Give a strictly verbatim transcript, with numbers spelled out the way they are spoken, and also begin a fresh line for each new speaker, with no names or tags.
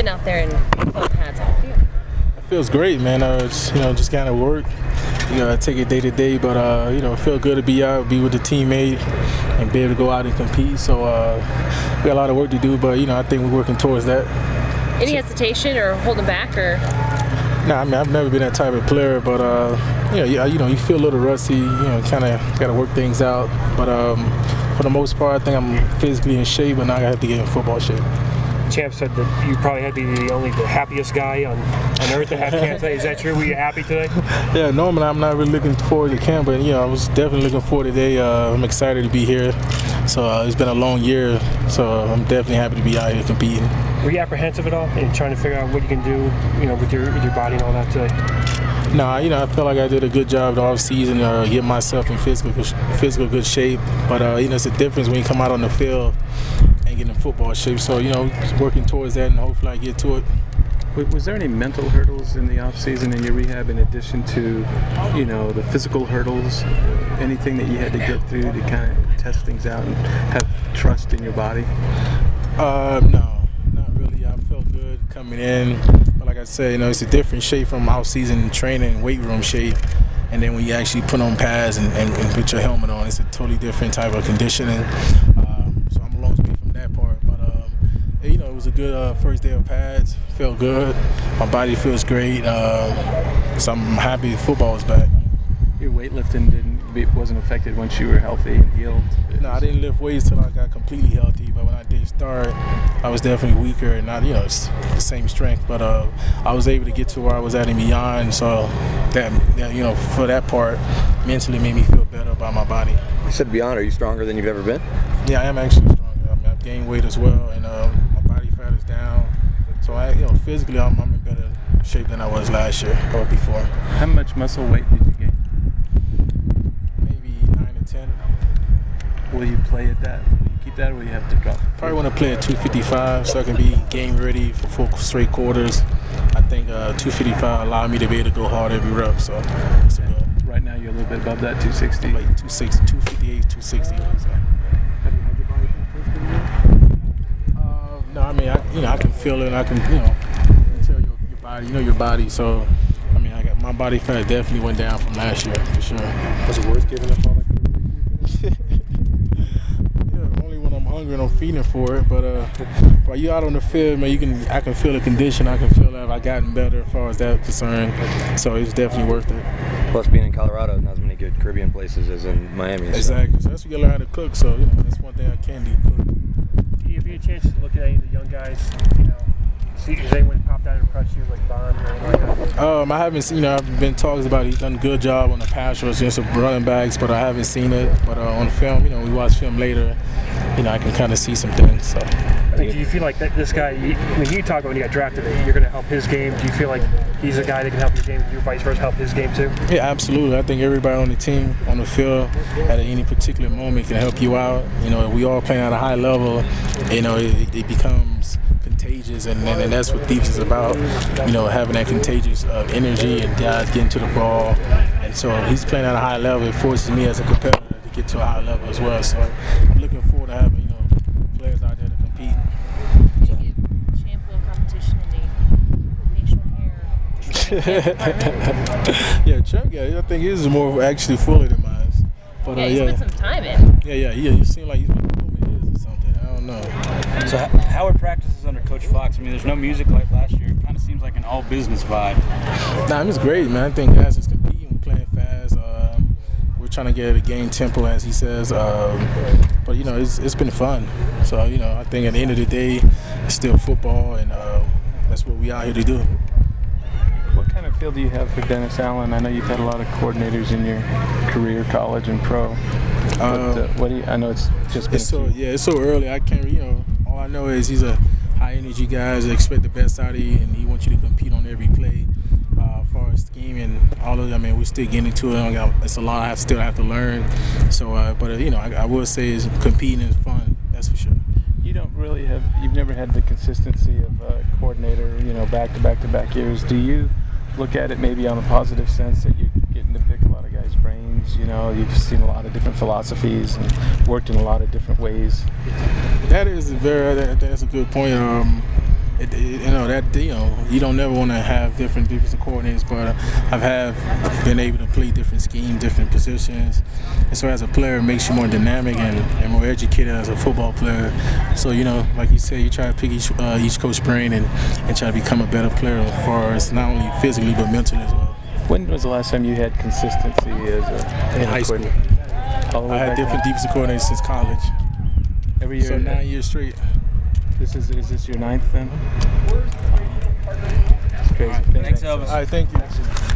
being out there in full pads, how do you feel?
It feels great, man. Uh, it's, you know, just kind of work. You know, I take it day to day, but uh, you know, it feel good to be out, be with the teammate, and be able to go out and compete. So uh, we got a lot of work to do, but you know, I think we're working towards that.
Any hesitation or holding back, or?
No, nah, I mean, I've never been that type of player, but uh, you know, you, you know, you feel a little rusty. You know, kind of got to work things out. But um, for the most part, I think I'm physically in shape, and now I have to get in football shape.
Champ said that you probably had to be the only the happiest guy on, on earth to have camp today. Is that true? Were you happy today?
Yeah, normally I'm not really looking forward to camp, but you know, I was definitely looking forward today. Uh, I'm excited to be here. So uh, it's been a long year, so I'm definitely happy to be out here competing.
Were you apprehensive at all in trying to figure out what you can do, you know, with your with your body and all that today?
No, nah, you know, I felt like I did a good job the off season, uh, get myself in physical physical good shape. But uh, you know, it's a difference when you come out on the field and get in football shape. So you know, just working towards that, and hopefully I get to it.
Was there any mental hurdles in the off season in your rehab, in addition to, you know, the physical hurdles? Anything that you had to get through to kind of test things out and have trust in your body?
Uh, no, not really. I felt good coming in, but like I said, you know, it's a different shape from off-season training, weight room shape, and then when you actually put on pads and, and, and put your helmet on, it's a totally different type of conditioning. Um, so I'm a long way from that part, but um, you know, it was a good uh, first day of pads. Felt good. My body feels great. Uh, so I'm happy football is back.
Your weightlifting didn't wasn't affected once you were healthy and healed?
No, I didn't lift weights till I got completely healthy. But when I did start, I was definitely weaker and not, you know, it's the same strength. But uh, I was able to get to where I was at and beyond. So that, that, you know, for that part, mentally made me feel better about my body.
You said beyond. Are you stronger than you've ever been?
Yeah, I am actually stronger. I mean, I've gained weight as well, and uh, my body fat is down. So I, you know, physically, I'm, I'm in better shape than I was last year or before.
How much muscle weight did you gain?
ten.
Will you play at that? Will you keep that, or will you have to drop?
Probably want to play at two fifty-five so I can be game ready for four straight quarters. I think uh, two fifty-five allowed me to be able to go hard every rep. So it's a good.
Right now you're a little bit above that two sixty.
Like two sixty, two fifty-eight, two sixty. So.
Have you had your body temperature?
Uh, no, I mean, I, you know, I can feel it. I can, you know, tell your, your body. You know your body. So, I mean, I got my body fat definitely went down from last year for sure.
Was it worth giving up all that?
Yeah, only when I'm hungry and I'm feeding for it. But uh, while you out on the field, man, you can I can feel the condition. I can feel that I've gotten better as far as that concerned. So it's definitely worth it.
Plus, being in Colorado, not as many good Caribbean places as in Miami.
Exactly. So, so that's what you learn how to cook. So you know, that's one thing I can do. Cook.
Do you have a chance to look at any of the young guys? You know, see if anyone popped out and impressed you, like Bond or anything like that?
Um, I haven't seen. You know, I've been talks about it. He's done a good job on the pass rush against the running backs, but I haven't seen it. But uh, on film, you know, we watch film later. You know, I can kind of see some things. So.
Like, do you feel like that this guy, you, when you talk about when you got drafted, you're going to help his game? Do you feel like he's a guy that can help your game, you vice versa help his game too?
Yeah, absolutely. I think everybody on the team, on the field, at any particular moment can help you out. You know, we all playing at a high level. You know, it, it becomes contagious, and, and, and that's what defense is about. You know, having that contagious uh, energy and guys getting to the ball. And so he's playing at a high level. It forces me as a competitor to get to a high level as well. So I'm looking forward to having, you know, players out there to compete.
Champ will competition in the facial hair.
Yeah, Chuck, yeah, I think his is more actually fuller than mine. But
yeah,
uh,
he's
yeah,
put some time in.
yeah, yeah, yeah. You seem like he's been doing his or something. I don't know.
So how are practices under Coach Fox? I mean, there's no music like last year. It kind of seems like an all-business vibe.
Nah, it's great, man. I think guys is competing. We're playing fast. Um, we're trying to get a game tempo, as he says. Um, but you know, it's it's been fun. So you know, I think at the end of the day, it's still football, and uh, that's what we out here to do.
What kind of feel do you have for Dennis Allen? I know you've had a lot of coordinators in your career, college and pro. But,
Um,
uh, what do you? I know it's just been.
It's so yeah, it's so early. I can't, you know. All I know is he's a high energy guy. They expect the best out of you, and he wants you to compete on every play. Uh, as far as scheme and all of, I mean, we're still getting into it. I got, it's a lot I have, still have to learn. So, uh, but uh, you know, I, I will say is competing is fun. That's for sure.
You don't really have. You've never had the consistency of a coordinator. You know, back to back to back years. Do you look at it maybe on a positive sense that you're getting to pick a lot of guys' brains? You know, you've seen a lot of different philosophies and worked in a lot of different ways.
That is a very that, that's a good point. Um, it, it, you know that you know you don't never want to have different defensive coordinators, but I've have been able to play different schemes, different positions, and so as a player, it makes you more dynamic and, and more educated as a football player. So you know, like you said, you try to pick each uh, each coach's brain and, and try to become a better player as far as not only physically but mentally as well.
When was the last time you had consistency as a
In high school,
All the way
I had
back
different
then?
defensive coordinators since college.
Every year.
So nine years straight.
This is is this your ninth then? It's crazy.
Thanks, Elvis.
All right, thank you.